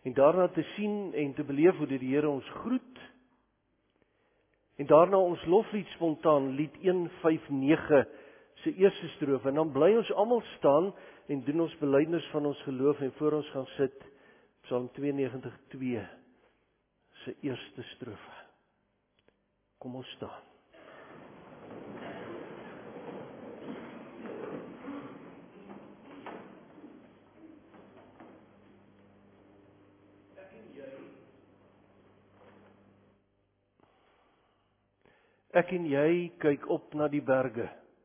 en daarna te sien en te beleef hoe die Here ons groet, en daarna ons loflied spontaan, lied 159, se eerste strofe, en dan bly ons almal staan, en doen ons belydenis van ons geloof, en voor ons gaan sit, Psalm 92:2, se eerste strofe. Kom ons staan. Ek en jy kyk op na die berge.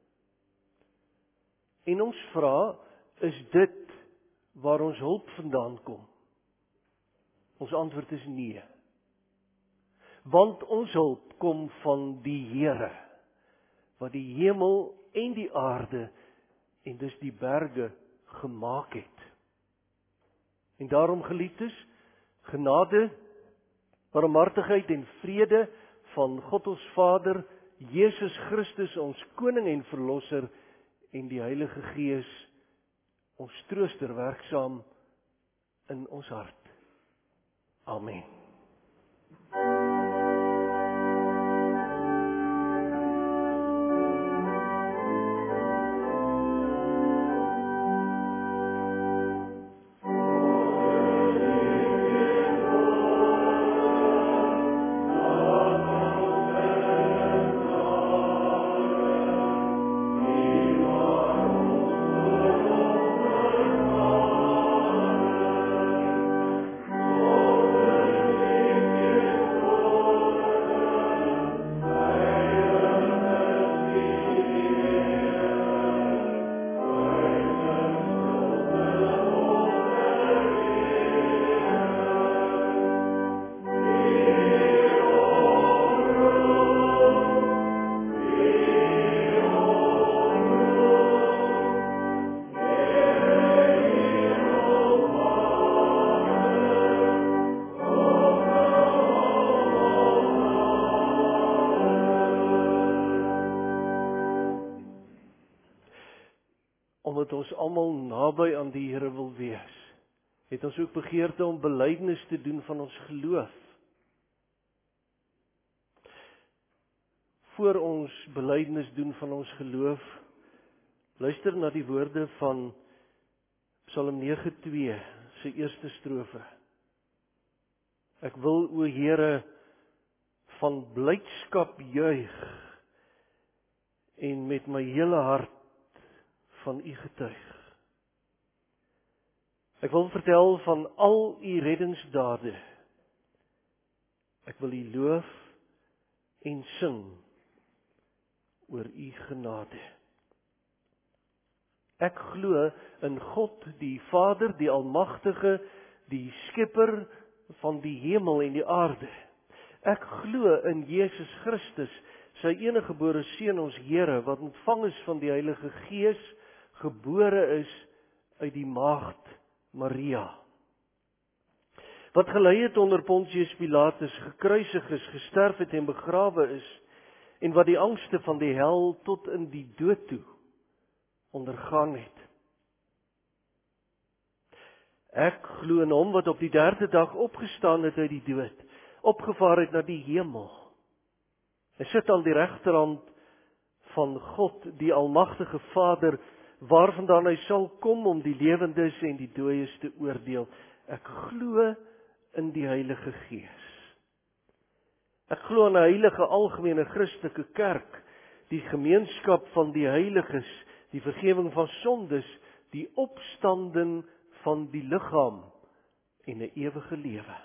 En ons vra, is dit waar ons hulp vandaan kom? Ons antwoord is nee. Want ons hulp kom van die Here, wat die hemel en die aarde, en dus die berge, gemaak het. En daarom, geliefdes, genade, barmhartigheid en vrede van God ons Vader, Jesus Christus, ons Koning en Verlosser, en die Heilige Gees, ons trooster werksaam in ons hart. Amen. Omdat ons almal naby aan die Here wil wees, het ons ook begeerte om belydenis te doen van ons geloof. Voor ons belydenis doen van ons geloof, luister na die woorde van Psalm 9:2, se eerste strofe. Ek wil, o Here, van blydskap juig, en met my hele hart van u getuig. Ek wil vertel van al u reddingsdade. Ek wil u loof en sing oor u genade. Ek glo in God, die Vader, die Almagtige, die Skepper van die hemel en die aarde. Ek glo in Jesus Christus, sy eniggebore Seun, ons Here, wat ontvang is van die Heilige Gees, gebore is uit die maagd Maria, wat gelei het onder Pontius Pilatus, gekruisig is, gesterf het en begrawe is, en wat die angste van die hel tot in die dood toe ondergaan het. Ek glo in hom wat op die 3de dag opgestaan het uit die dood, opgevaar het na die hemel. Hy sit aan die regterhand van God, die Almagtige Vader, waarvandaan hy sal kom om die lewendes en die dooies te oordeel. Ek glo in die Heilige Gees. Ek glo in 'n heilige algemene Christelike kerk, die gemeenskap van die heiliges, die vergifnis van sondes, die opstanding van die liggaam en 'n ewige lewe.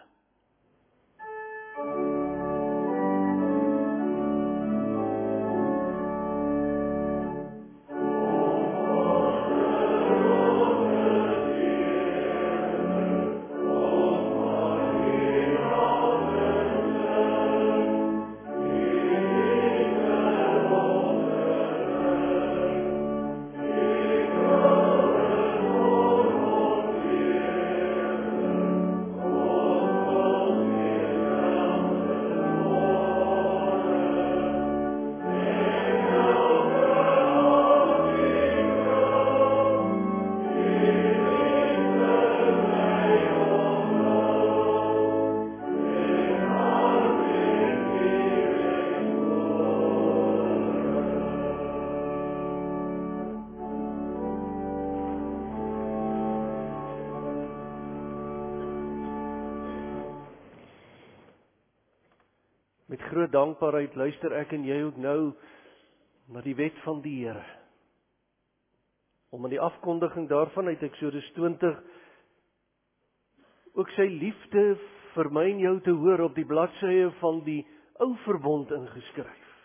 groot dankbaarheid luister ek en jy ook nou na die wet van die Here. Om in die afkondiging daarvan uit Eksodus 20 ook sy liefde vir my en jou te hoor op die bladsye van die ou verbond ingeskryf.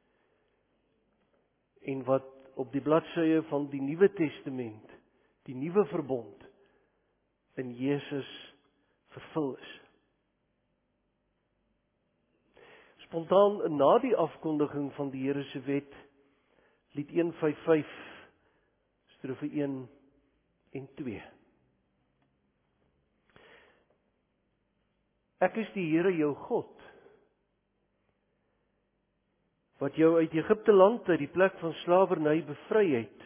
En wat op die bladsye van die Nuwe Testament, die Nuwe Verbond, in Jesus vervul is. Spontaan na die afkondiging van die Here se wet, lied 155, strofe 1 en 2. Ek is die Here jou God, wat jou uit Egipte land, uit die plek van slawerny bevry het.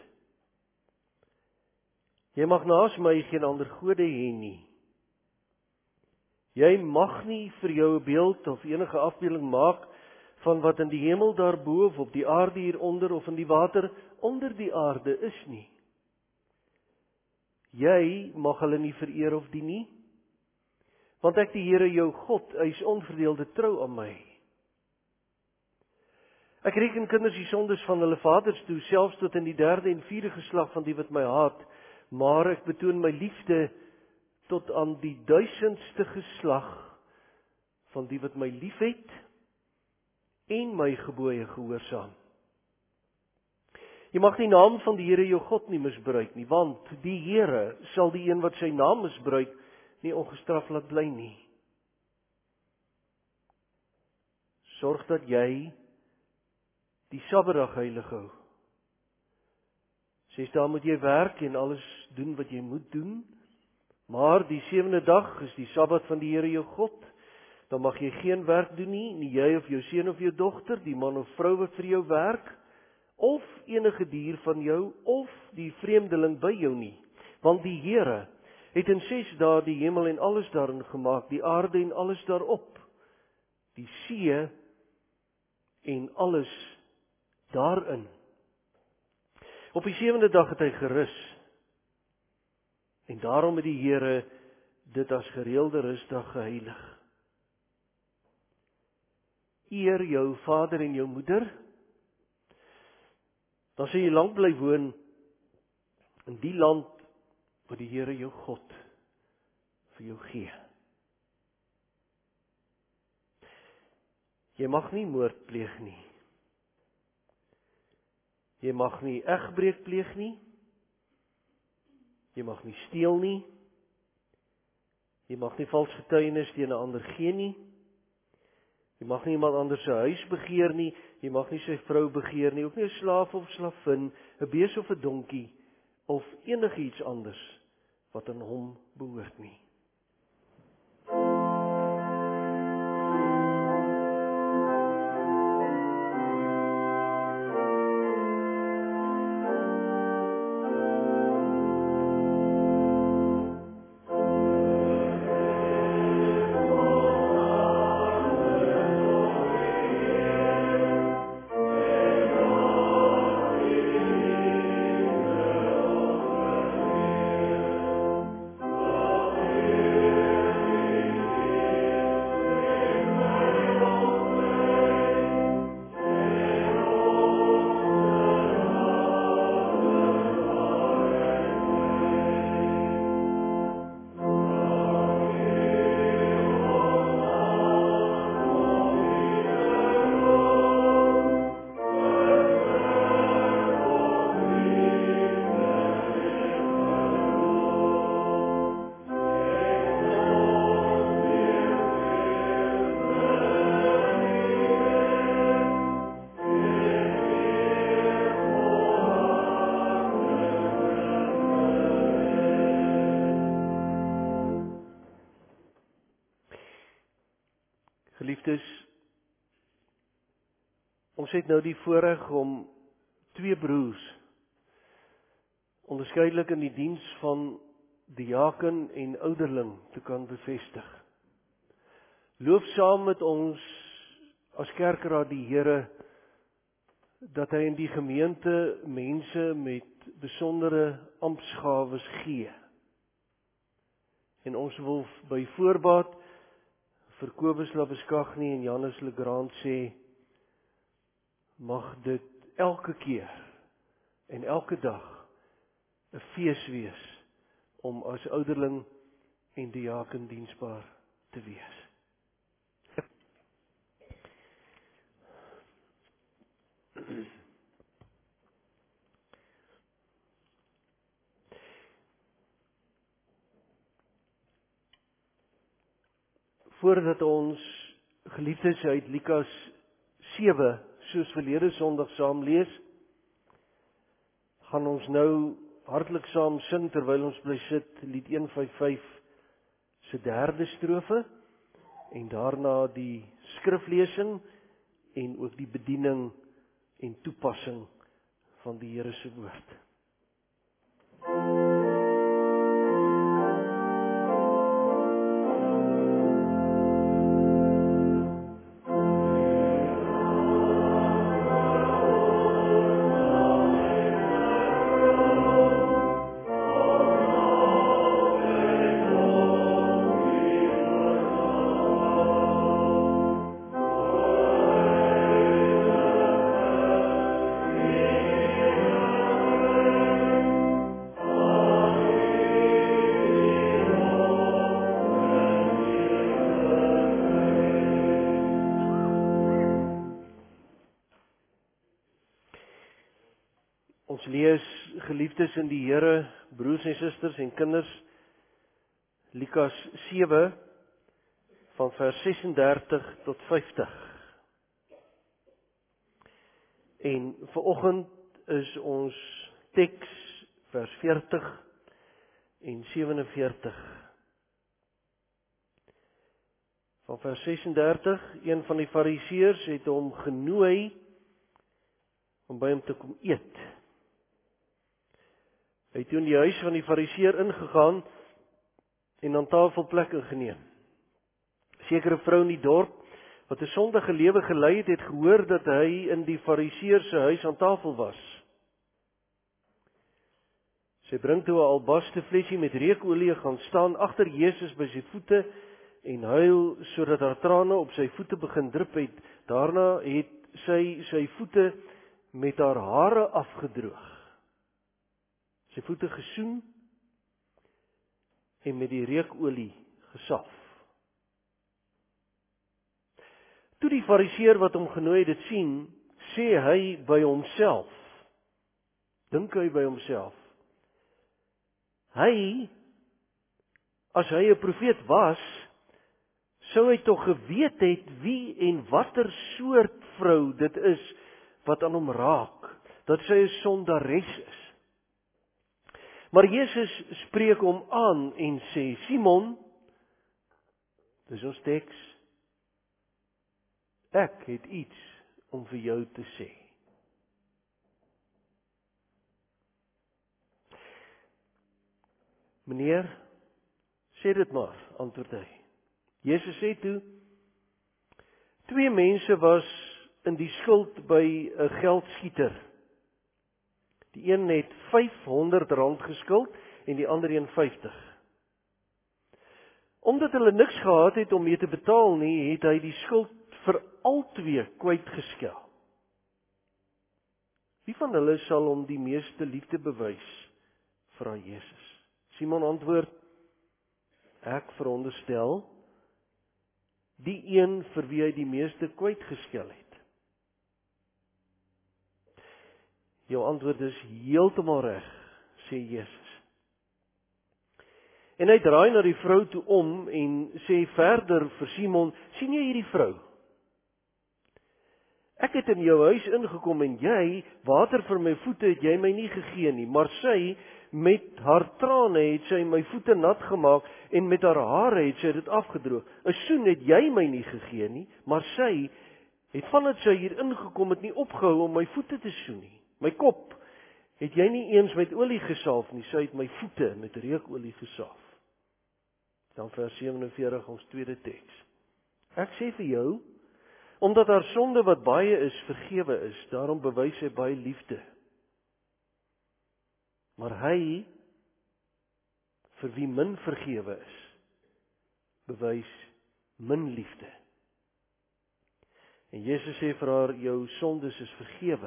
Jy mag naas my geen ander gode hê nie. Jy mag nie vir jou 'n beeld of enige afbeelding maak van wat in die hemel daarbo of op die aarde hieronder of in die water onder die aarde is nie. Jy mag hulle nie vereer of dien nie, want ek die Here jou God, hy is onverdeelde trou aan my. Ek reken kinders die sondes van hulle vaders toe, selfs tot in die 3de en 4de geslag van die wat my haat, maar ek betoon my liefde tot aan die 1000ste geslag van die wat my liefhet en my gebooie gehoorsaam. Jy mag die naam van die Here jou God nie misbruik nie, want die Here sal die een wat sy naam misbruik nie ongestraf laat bly nie. Sorg dat jy die Sabbatdag heilig hou. 6 dae moet jy werk en alles doen wat jy moet doen, maar die 7de dag is die Sabbat van die Here jou God. Dan mag jy geen werk doen nie jy of jou seun of jou dogter, die man of vrou wat vir jou werk, of enige dier van jou, of die vreemdeling by jou nie. Want die Here het in 6 dae die hemel en alles daarin gemaak, die aarde en alles daarop, die see en alles daarin. Op die 7de dag het hy gerus, en daarom het die Here dit as gereelde rusdag geheilig. Eer jou vader en jou moeder, dan sal jy lank bly woon in die land wat die Here jou God vir jou gee. Jy mag nie moord pleeg nie. Jy mag nie egbreek pleeg nie. Jy mag nie steel nie. Jy mag nie vals getuienis teen 'n ander gee nie. Jy mag nie iemand anders se huis begeer nie. Jy mag nie sy vrou begeer nie, ook nie 'n slaaf of slavin, 'n bees of 'n donkie, of enigiets anders wat aan hom behoort nie. Geliefdes, ons het nou die voorreg om 2 broers onderskeidelik in die diens van diaken en ouderling te kan bevestig. Loof saam met ons as kerkraad die Here dat hy in die gemeente mense met besondere amptsgawes gee. En ons wil by voorbaat vir Kobus Labeskagni en Janus Legrand sê, mag dit elke keer en elke dag 'n fees wees om as ouderling en diaken diensbaar te wees. Voordat ons geliefdes uit Lukas 7 soos verlede Sondag saam lees, gaan ons nou hartlik saam sing terwyl ons bly sit lied 155 se derde strofe en daarna die skriflesing en ook die bediening en toepassing van die Here se woord. Ons lees, geliefdes in die Here, broers en susters en kinders, Lukas 7 van vers 36 tot 50. En vanoggend is ons teks vers 40 en 47. Van vers 36, een van die fariseërs het hom genooi om by hom te kom eet. Hy het toe in die huis van die fariseër ingegaan en aan tafel plek ingeneem. Sekere vrou in die dorp, wat 'n sondige lewe gelei het, het gehoor dat hy in die fariseër se huis aan tafel was. Sy bring toe 'n albaste flesie met reukolie, gaan staan agter Jesus by sy voete en huil sodat haar trane op sy voete begin drup het. Daarna het sy voete met haar hare afgedroog, sy voete gesoen en met die reukolie gesalf. Toe die fariseër wat hom genooi het dit sien, sê hy by homself, dink hy by homself, as hy 'n profeet was, sou hy tog geweet het wie en watter soort vrou dit is wat aan hom raak, dat sy 'n sondares is. Maar Jesus spreek hom aan en sê, Simon, dis ons teks, ek het iets om vir jou te sê. Meneer, sê dit maar, antwoord hy. Jesus sê toe, 2 mense was in die skuld by 'n geldskieter. Die een het R500 geskuld en die ander 50. Omdat hulle niks gehad het om mee te betaal nie, het hy die skuld vir albei kwytgeskel. Wie van hulle sal hom die meeste liefde bewys? Vra Jesus. Simon antwoord, ek veronderstel, die een vir wie hy die meeste kwytgeskel het. Jou antwoord is heeltemal reg, sê Jesus. En hy draai na die vrou toe om en sê verder vir Simon, sien jy hierdie vrou? Ek het in jou huis ingekom en jy, water vir my voete het jy my nie gegee nie, maar sy, met haar trane het sy my voete nat gemaak en met haar hare het sy dit afgedroog. 'n Soen het jy my nie gegee nie, maar sy het vandat sy hier ingekom het nie opgehou om my voete te soen nie. My kop het jy nie eens met olie gesalf nie, sy het my voete met reukolie gesalf. Dan vers 47 ons tweede teks. Ek sê vir jou, omdat haar sonde wat baie is, vergewe is, daarom bewys sy baie liefde. Maar hy, vir wie min vergewe is, bewys min liefde. En Jesus sê vir haar, jou sondes is vergewe.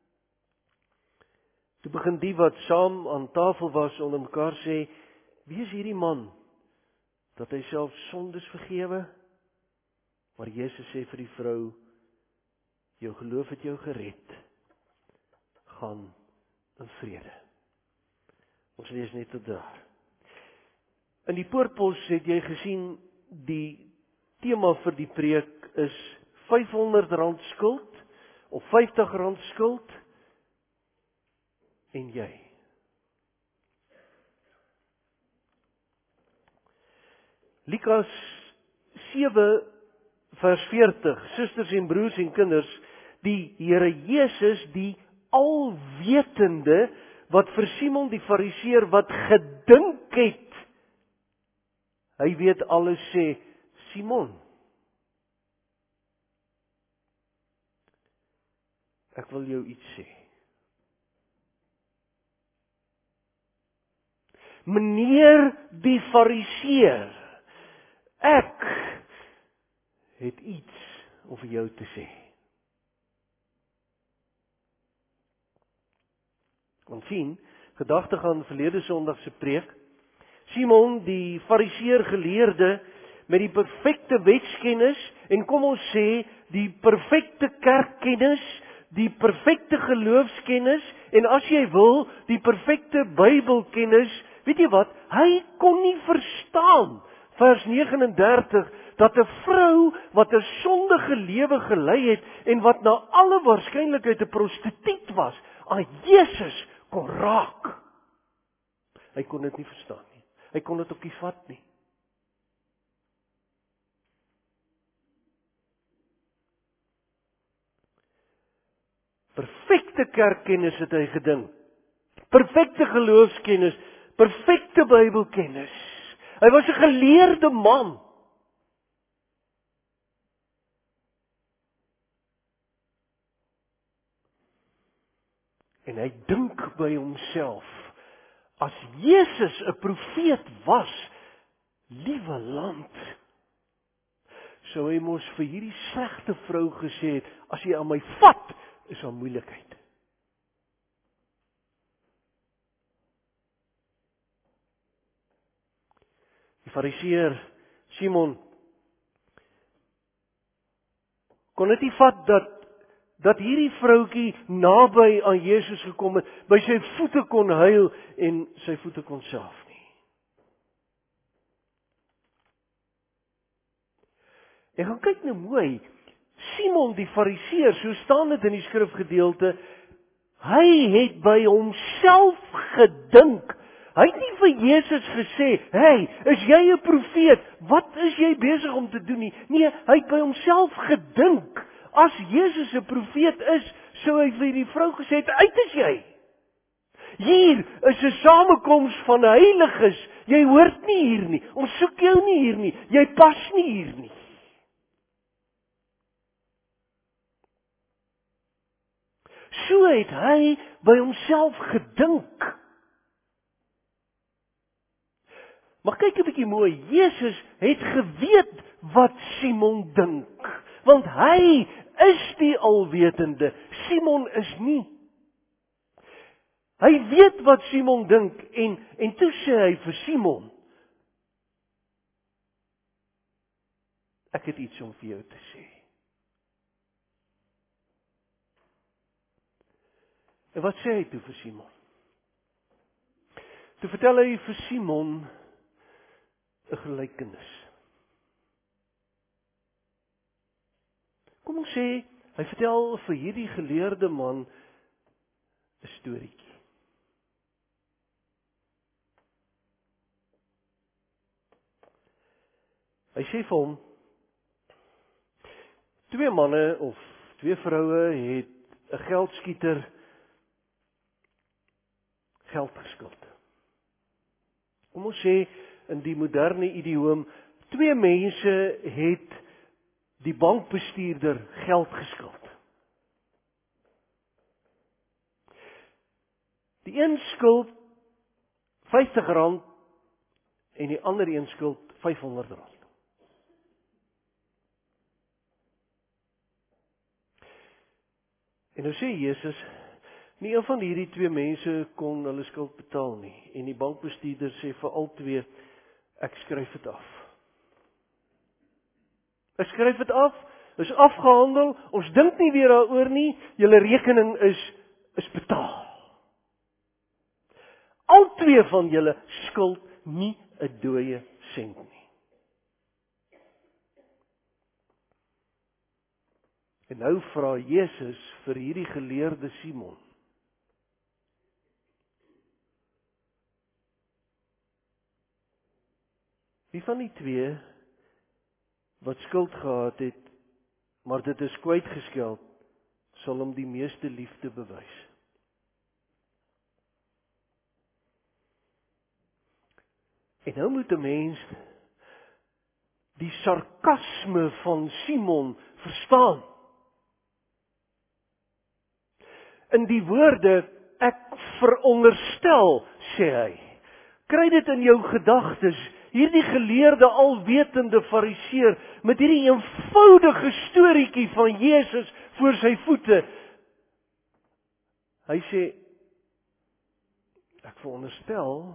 Toe begin die wat saam aan tafel was onder mekaar sê, wie is hierdie man, dat hy self sondes vergewe? Maar Jesus sê vir die vrou, jou geloof het jou gered, gaan in vrede. Ons lees net tot daar. In die poortpos het jy gesien, die tema vir die preek is R500 skuld, of R50 skuld, en jy. Lukas 7 vers 40, susters en broers en kinders, die Here Jesus, die alwetende, wat vir Simon die Fariseer, wat gedink het, hy weet alles, sê, Simon, ek wil jou iets sê. Meneer die Fariseer, ek het iets om vir jou te sê. Want sien, gedagte aan verlede Sondag se preek, Simon die Fariseer geleerde met die perfekte wetskennis en kom ons sê die perfekte kerkkennis, die perfekte geloofskennis en as jy wil, die perfekte Bybelkennis, weet jy wat? Hy kon nie verstaan, vers 39, dat 'n vrou wat 'n sondige lewe gelei het en wat na alle waarskynlikheid 'n prostituut was, aan Jesus kon raak. Hy kon dit nie verstaan nie. Hy kon dit ook nie vat nie. Perfekte kerkkennis het hy gedink. Perfekte geloofskennis, perfekte Bybelkennis. Hy was 'n geleerde man. En hy dink by homself, as Jesus 'n profeet was, liewe land, sou hy mos vir hierdie slegte vrou gesê het, as jy aan my vat, is daar moeilikheid. Die Fariseer Simon kon dit nie vat dat hierdie vroutjie naby aan Jesus gekom het, by sy voete kon huil en sy voete kon salf nie. En gaan kyk nou mooi, Simon die Fariseer, so staan dit in die skrifgedeelte, hy het by homself gedink. Hy het nie vir Jesus gesê, hey, is jy 'n profeet? Wat is jy besig om te doen nie? Nee, hy het by homself gedink. As Jesus 'n profeet is, sou hy vir die vrou gesê het, uit is jy. Hier is 'n samekoms van heiliges. Jy hoort nie hier nie. Ons soek jou nie hier nie. Jy pas nie hier nie. So het hy by homself gedink. Maar kyk 'n bietjie mooi, Jesus het geweet wat Simon dink, want hy is die alwetende, Simon is nie. Hy weet wat Simon dink en toe sê hy vir Simon, ek het iets om vir jou te sê. En wat sê hy toe vir Simon? Toe vertel hy vir Simon 'n gelykenis. Kom ons sê, hy vertel vir hierdie geleerde man 'n storieetjie. Hy sê vir hom, twee manne of twee vroue het 'n geldskieter geld geskuld. Kom ons sê, in die moderne idioom, twee mense het die bankbestuurder geld geskuld. Die een skuld R50 en die ander een skuld R500. En nou sê Jesus, nie een van hierdie twee mense kon hulle skuld betaal nie. En die bankbestuurder sê vir al twee, ek skryf dit af. Ek skryf dit af, is afgehandel, ons dink nie weer daaroor nie, julle rekening is betaal. Al twee van julle skuld nie 'n dooie sent nie. En nou vra Jesus vir hierdie geleerde Simon, wie van die twee wat skuld gehad het, maar dit is kwytgeskeld, sal hom die meeste liefde bewys? En nou moet 'n mens die sarkasme van Simon verstaan. In die woorde, ek veronderstel, sê hy. Kry dit in jou gedagtes, hierdie geleerde alwetende fariseer, met hierdie eenvoudige storieetjie van Jesus voor sy voete. Hy sê, ek veronderstel,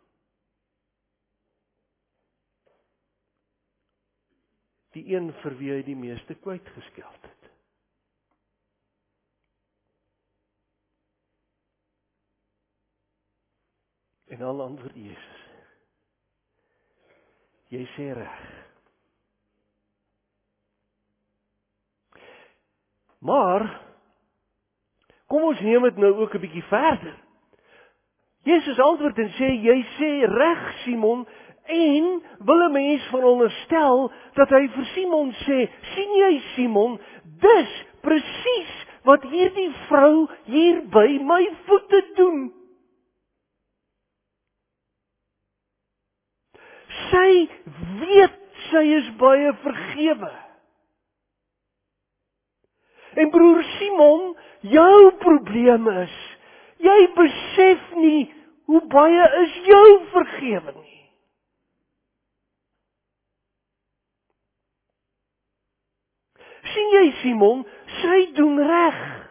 die een vir wie hy die meeste kwytgeskeld het. En dan antwoord Jesus, jy sê reg. Maar, kom ons neem dit nou ook 'n bietjie verder. Jesus antwoord en sê, jy sê reg Simon, en wil 'n mens veronderstel dat hy vir Simon sê, sien jy Simon, dis presies wat hierdie vrou hier by my voete doen. Sy weet sy is baie vergewe. En broer Simon, jou probleem is, jy besef nie hoe baie is jou vergewe nie. Sien jy Simon, sy doen reg.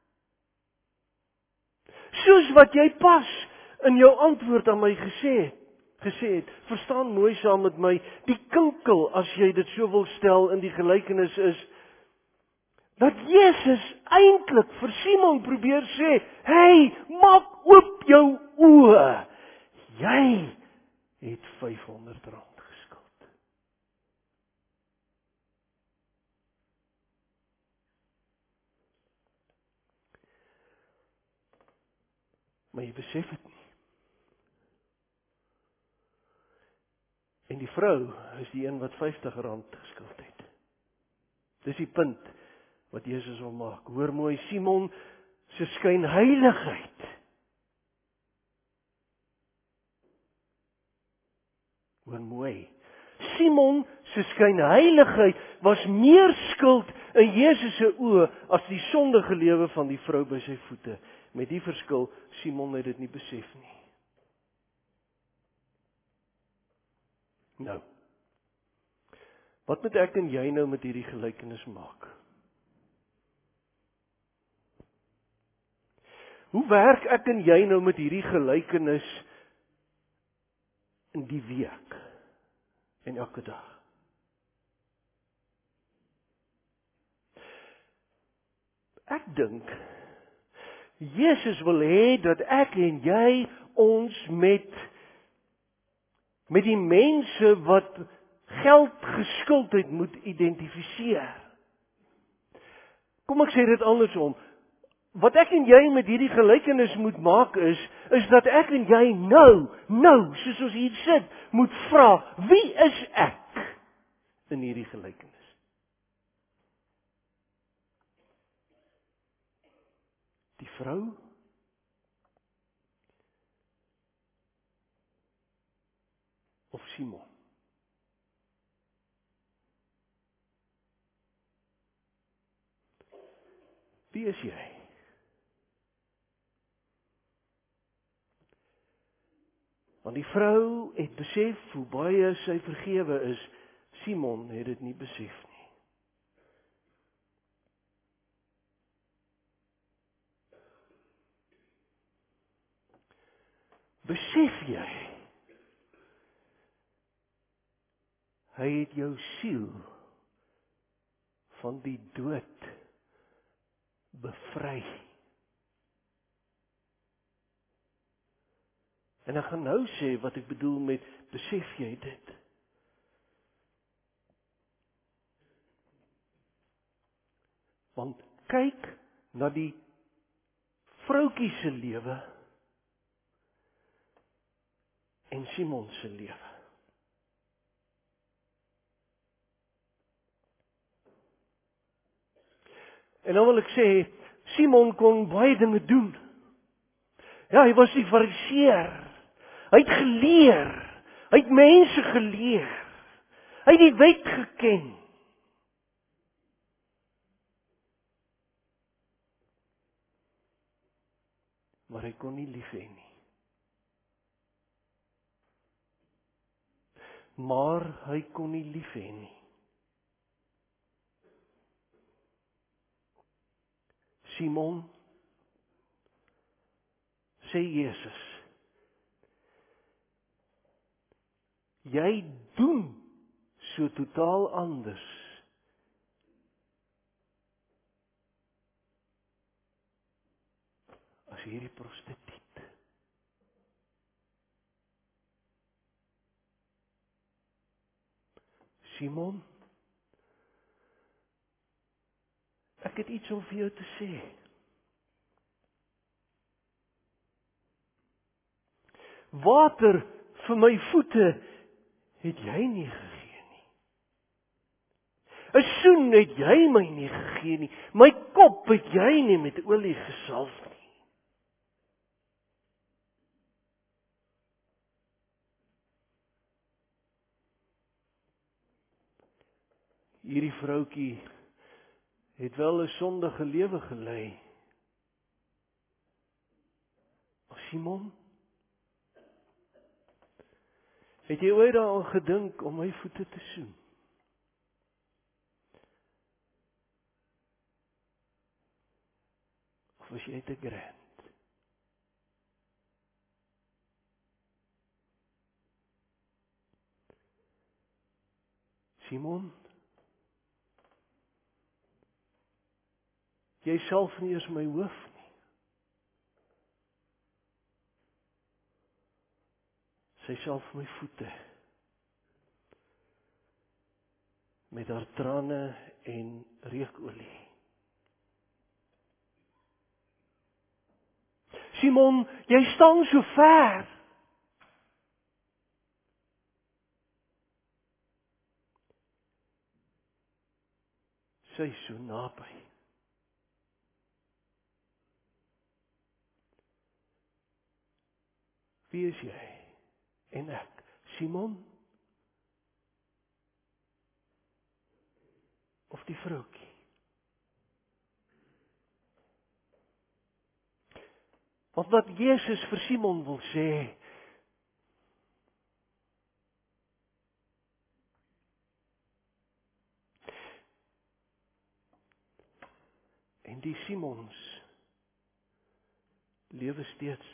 Soos wat jy pas in jou antwoord aan my gesê het, verstaan mooi saam met my, die kinkel, as jy dit so wil stel in die gelykenis is, dat Jesus eintlik vir Simon probeer sê, hey, maak oop jou oë. Jy het R500 geskuld. Maar jy besef dit nie. En die vrou is die een wat R50 geskuld het. Dis die punt wat Jesus wil maak. Hoor mooi, Simon se skynheiligheid hoor mooi. Simon se skynheiligheid was meer skuld in Jesus se oë as die sondige lewe van die vrou by sy voete. Met die verskil, Simon het dit nie besef nie. Nou, wat moet ek en jy nou met hierdie gelykenis maak? Hoe werk ek en jy nou met hierdie gelykenis in die week en elke dag? Ek dink, Jesus wil hê dat ek en jy ons met die mense wat geld geskuld het moet identifiseer. Kom ek sê dit andersom. Wat ek en jy met hierdie gelykenis moet maak is dat ek en jy nou, soos ons hier sit, moet vra, wie is ek in hierdie gelykenis? Die vrou? Of Simon? Wie is jy? Want die vrou het besef hoe baie sy vergewe is. Simon het dit nie besef nie. Besef jy? Hy het jou siel van die dood bevry. En ek gaan nou sê wat ek bedoel met besef jy dit? Want kyk na die vroutjie se lewe en Simon se lewe. En dan wil ek sê, Simon kon baie dinge doen. Ja, hy was die fariseer. Hy het geleer. Hy het mense geleer. Hy het die wet geken. Maar hy kon nie lief hê nie. Maar hy kon nie lief hê nie. Simon, sê Jesus, jy doen so totaal anders as hierdie prostituut. Simon, ek het iets om vir jou te sê. Water vir my voete het jy nie gegee nie. 'n Soen het jy my nie gegee nie. My kop het jy nie met olie gesalf nie. Hierdie vroutjie het wel 'n sondige lewe gelei. Maar Simon, het jy ooit daaraan gedink om my voete te soen? Of was jy te grand? Simon, jy salf nie eers my hoof nie. Sy salf my voete met haar trane en reukolie. Simon, jy staan so ver. Sy is so naby. Wie is jy? En ek, Simon? Of die vroutjie? Want wat Jesus vir Simon wil sê, en die Simons lewe steeds.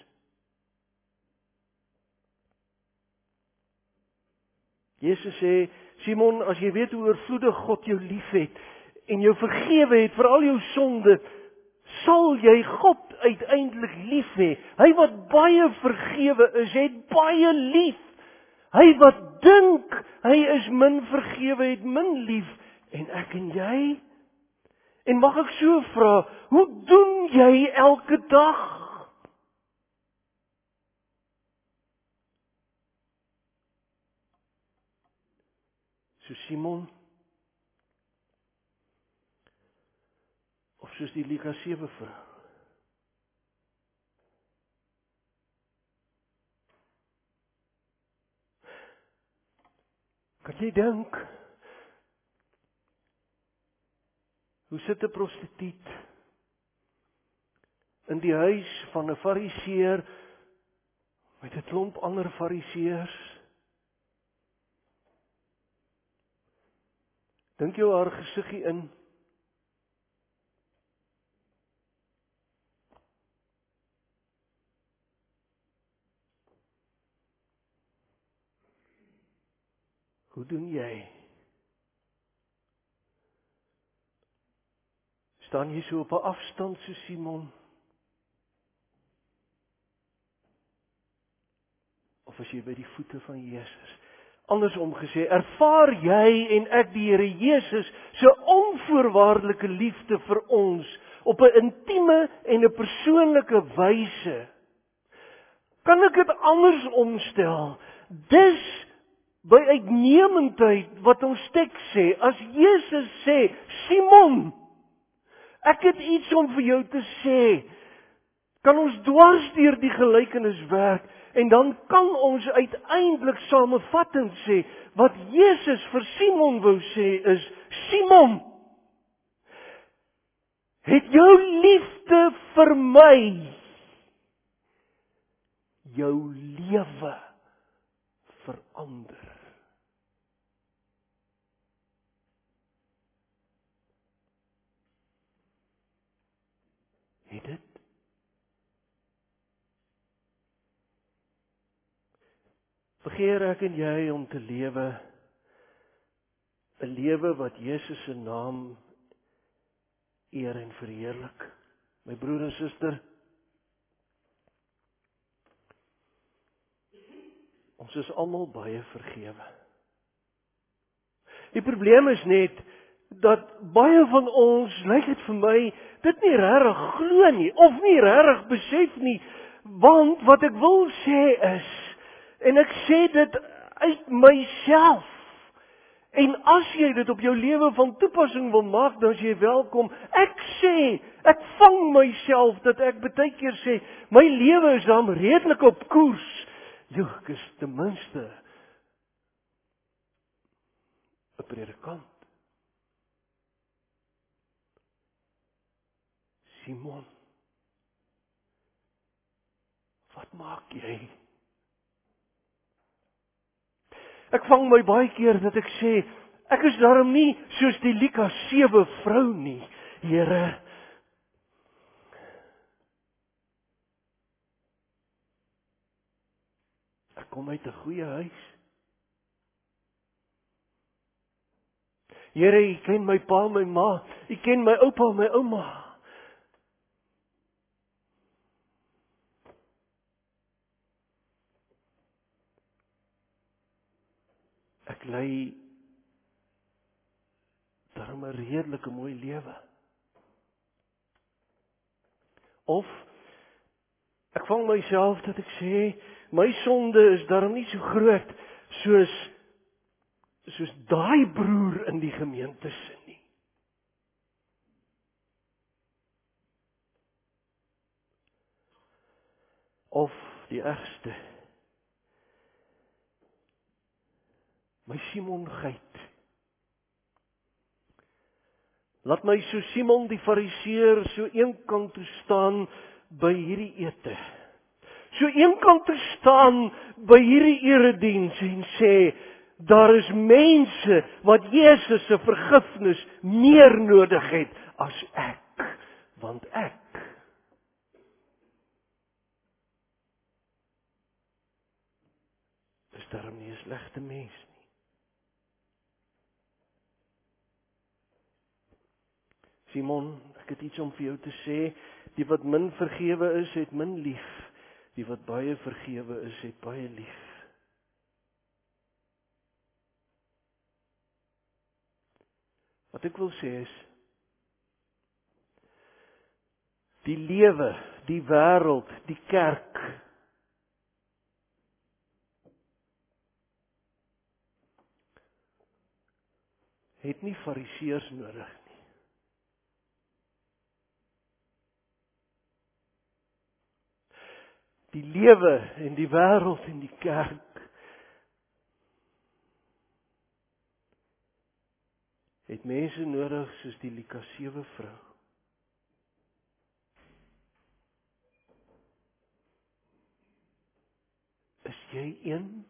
Jesus sê, Simon, as jy weet hoe oorvloedig God jou liefhet en jou vergewe het vir al jou sonde, sal jy God uiteindelik lief hê. Hy wat baie vergewe is, het baie lief. Hy wat dink hy is min vergewe, het min lief. En ek en jy? En mag ek so vra, hoe doen jy elke dag? So Simon, of soos die Lukas 7 vrou. Kan jy dink, hoe sit 'n prostituut in die huis van 'n fariseer met 'n klomp ander fariseërs? Dink jy haar gesiggie in? Hoe doen jy? Staan jy so op 'n afstand so Simon? Of is jy by die voete van Jesus? Andersom gesê, ervaar jy en ek die Here Jesus se onvoorwaardelike liefde vir ons op 'n intieme en 'n persoonlike wyse? Kan ek dit anders omstel? Dis by uitnemendheid wat ons teks sê, as Jesus sê, Simon, ek het iets om vir jou te sê, kan ons dwars deur die gelykenis werk, en dan kan ons uiteindelik samevattend sê, wat Jesus vir Simon wou sê is, Simon, het jou liefde vir my jou lewe verander? Het dit? Begeer ek en jy om te lewe 'n lewe wat Jesus se naam eer en verheerlik. My broer en suster, ons is almal baie vergewe. Die probleem is net dat baie van ons, lyk dit vir my, dit nie regtig glo nie of nie regtig besef nie, want wat ek wil sê is, en ek sê dit uit myself, en as jy dit op jou lewe van toepassing wil maak, dan is jy welkom. Ek sê, ek vang myself dat ek baie keer sê, my lewe is dan redelik op koers. Ek is ten minste 'n predikant. Simon, wat maak jy? Ek vang my baie keer dat ek sê, ek is daarom nie soos die Lukas 7 vrou nie, Here. Ek kom uit 'n goeie huis. Here, U ken my pa, my ma, U ken my oupa, my ouma. Ek lei daarom 'n redelike mooi lewe. Of ek vang myself dat ek sê, my sonde is daarom nie so groot soos daai broer in die gemeente se nie. Of die ergste, my Simonheid. Laat my so Simon die Fariseer so eenkant toe staan by hierdie ete. So eenkant toe staan by hierdie erediens en sê, daar is mense wat Jesus se vergifnis meer nodig het as ek, want ek is daarom nie 'n slegte mens nie. Simon, ek het iets om vir jou te sê, die wat min vergewe is, het min lief. Die wat baie vergewe is, het baie lief. Wat ek wil sê is, die lewe, die wêreld, die kerk het nie fariseërs nodig nie. Die lewe en die wêreld en die kerk het mense nodig soos die Lukas 7 vrou. Is jy een?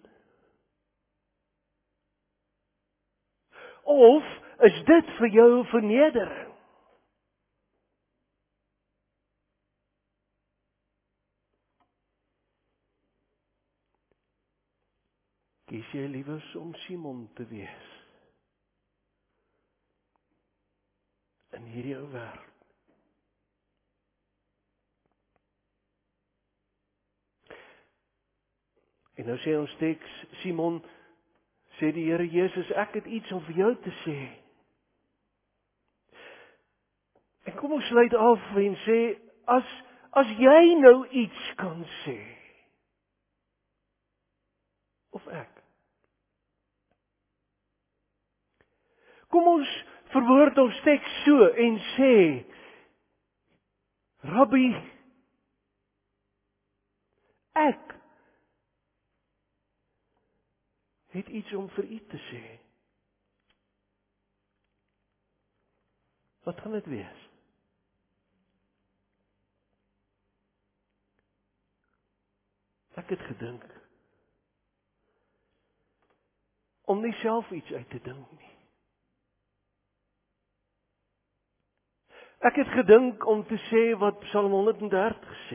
Of is dit vir jou vernedering? Kies jy liewers om Simon te wees in hierdie ou wêreld. En nou sê ons teks, Simon, sê die Here Jesus, ek het iets om vir jou te sê. En kom ons sluit af en sê, as jy nou iets kan sê, of ek. Kom ons verwoord ons teks so en sê, Rabbi, ek het iets om vir u te sê. Wat gaan dit wees? Ek het gedink om nie self iets uit te dink nie. Ek het gedink om te sê wat Psalm 130 sê.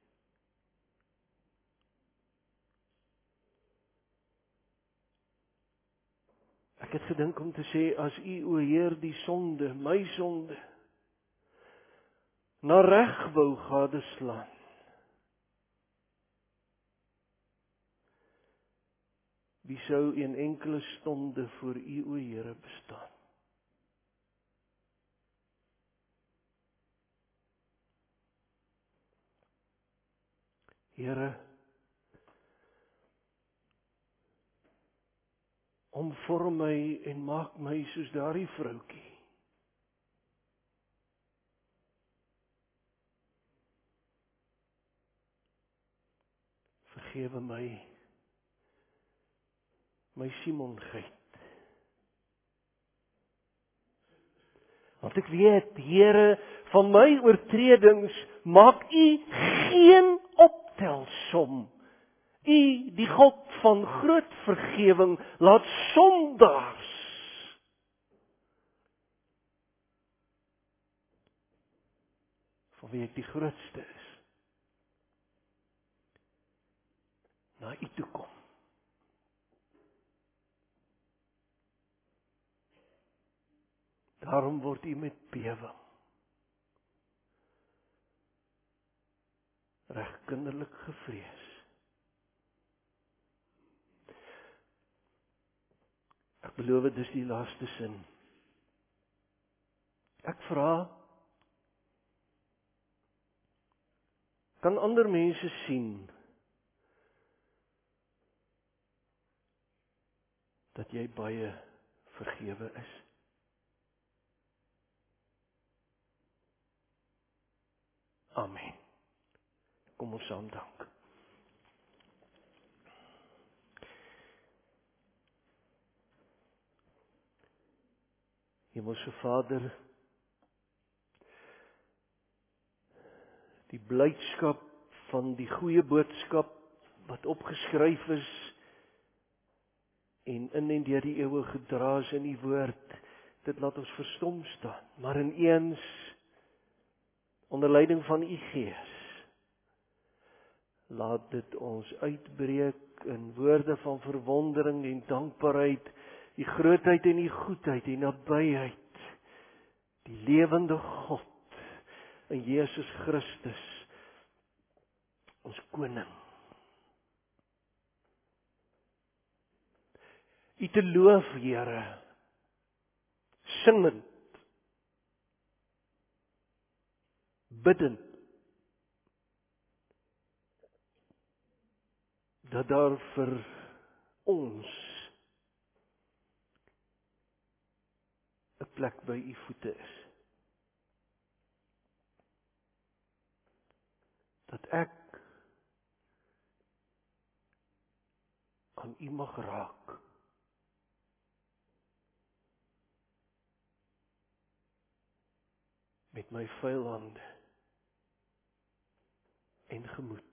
Ek het gedink om te sê, as u, o Heer, die sonde, my sonde, na reg wou gadeslaan, wie sou een enkele stonde voor u, o Here, bestaan? Here, omvorm my en maak my soos daardie vroutjie. Vergewe my Simonheid. Want ek weet, Here, van my oortredings maak u geen optelsom. U, die God van groot vergewing, laat sondaars van wie ek die grootste is, na u toe kom. Daarom word u met bewing reg kinderlik gevrees. Ek beloof, dis die laaste sin. Ek vra, kan ander mense sien dat jy baie vergewe is? Amen. Kom ons saam dank. Hemelse Vader, die blydskap van die goeie boodskap wat opgeskryf is en in deur die eeue gedra is in die woord, dit laat ons verstom staan. Maar ineens, onder leiding van u Gees, laat dit ons uitbreek in woorde van verwondering en dankbaarheid, die grootheid en die goedheid en nabyheid, die lewende God in Jesus Christus, ons koning. U te loof, Here, singend, bidend, dat daar vir ons 'n plek by u voete is. Dat ek aan u mag raak. Met my vyande en gemoed.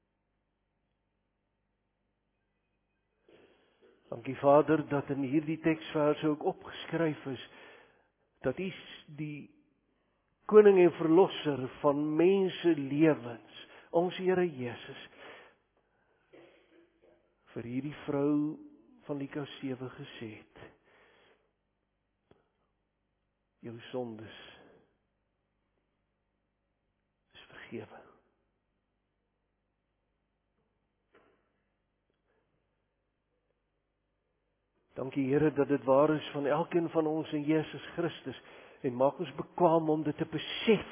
Dankie Vader, dat in hierdie teksverse ook opgeskryf is, dat u die koning en verlosser van mense lewens, ons Here Jesus, vir hierdie vrou van Lukas 7 gesê het. Jou sondes is vergewe. Dankie Here dat dit waar is van elkeen van ons in Jesus Christus en maak ons bekwaam om dit te besef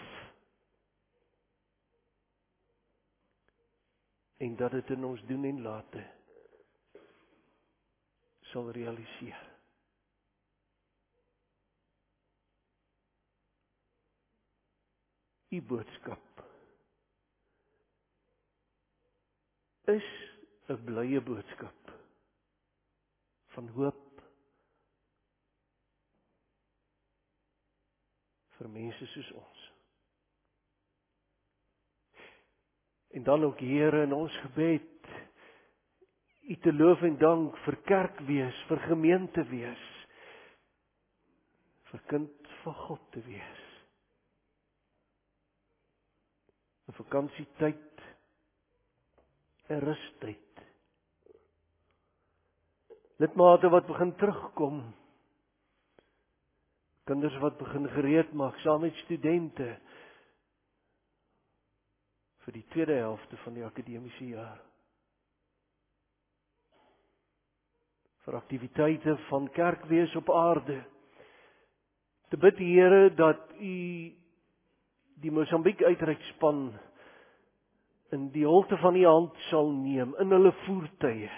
en dat dit in ons doen en late sal realiseer. U boodskap is 'n blye boodskap van hoop vir mense soos ons. En dan ook Here in ons gebed, U te loof en dank vir kerk wees, vir gemeente wees, vir kind van God te wees. 'n Vakansietyd, 'n rustyd. Lidmate wat begin terugkom, kinders wat begin gereed maak saam met studente vir die tweede helfte van die akademiese jaar. Vir aktiwiteite van kerkwees op aarde. Te bid Here dat U die Mosambiek uitreikspan in die holte van U hand sal neem, in hulle voertuie.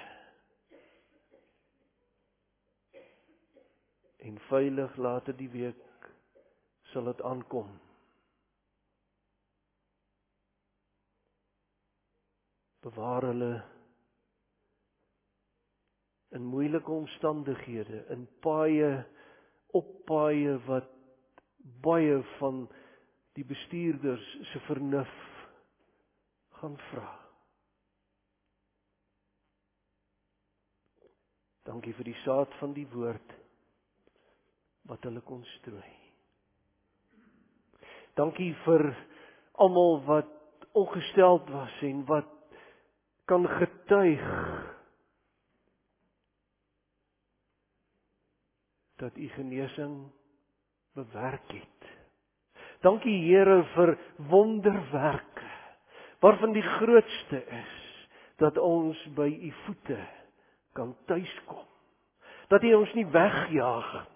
En veilig later die week sal dit aankom. Bewaar hulle in moeilike omstandighede, in paaie, op paaie wat baie van die bestuurders se vernuf gaan vra. Dankie vir die saad van die woord wat hulle kon strooi. Dankie vir almal wat ongesteld was en wat kan getuig dat U genesing bewerk het. Dankie Here vir wonderwerke, waarvan die grootste is, dat ons by U voete kan tuiskom. Dat U ons nie wegjaag nie.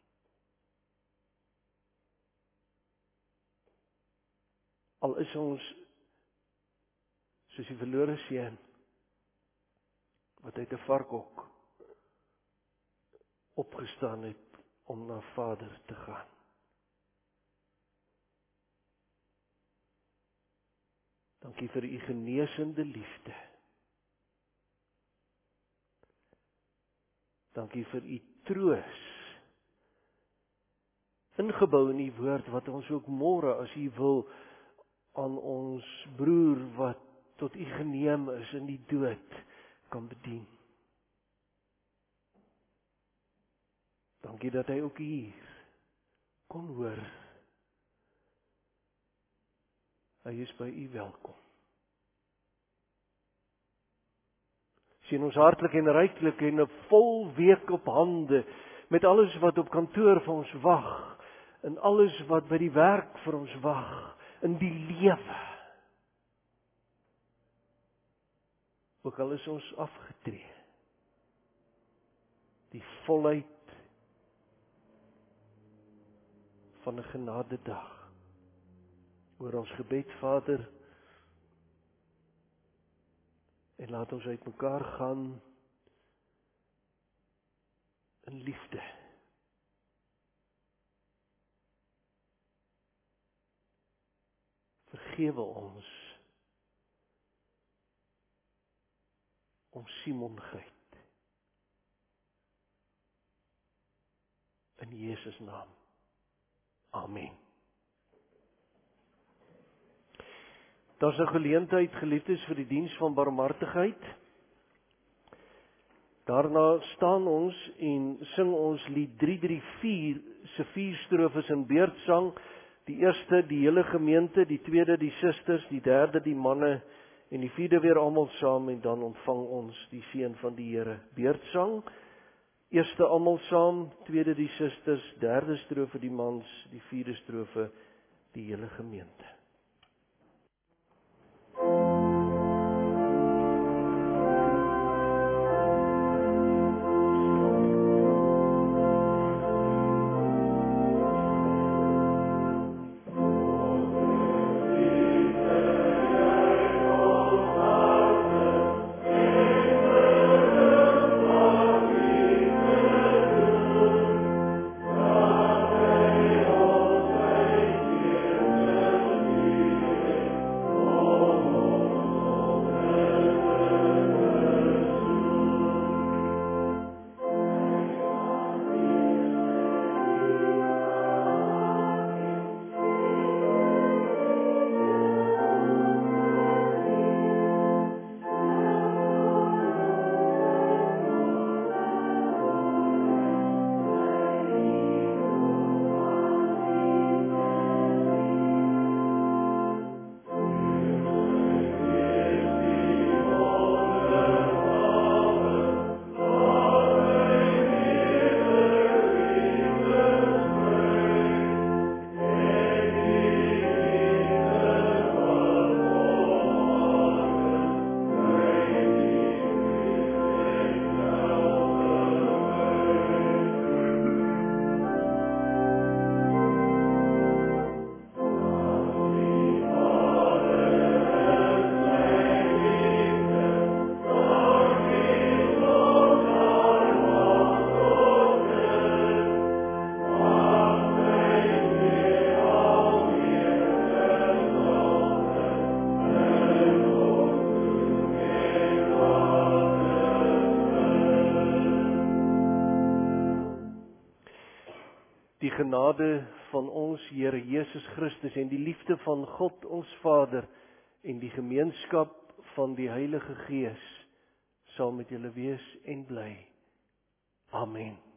Al is ons soos die verlore seun wat uit 'n varkhok opgestaan het om na Vader te gaan. Dankie vir U genesende liefde. Dankie vir U troos. Ingebou in U woord wat ons ook môre as U wil aan ons broer wat tot U geneem is in die dood kan bedien. Dankie dat hy ook hier kon hoor. Hy is by U welkom. Sien ons hartlik en ryklik en 'n vol week op hande met alles wat op kantoor vir ons wag en alles wat by die werk vir ons wag in die lewe. Ook al is ons afgetree. Die volheid van 'n genadedag. Oor ons gebed, Vader, en laat ons uit mekaar gaan in liefde. Vergewe ons Simonheid. In Jesus naam. Amen. Daar's 'n geleentheid, geliefdes, vir die diens van barmhartigheid. Daarna staan ons en sing ons lied 334 se 4 strofes in beurtsang. Die eerste die hele gemeente, die tweede die susters, die derde die manne en die vierde weer almal saam en dan ontvang ons die seën van die Here. Beurtsang Eerste almal saam, tweede die susters, derde strofe die mans, die vierde strofe die hele gemeente. Die genade van ons Here Jesus Christus en die liefde van God ons Vader en die gemeenskap van die Heilige Gees sal met julle wees en bly. Amen.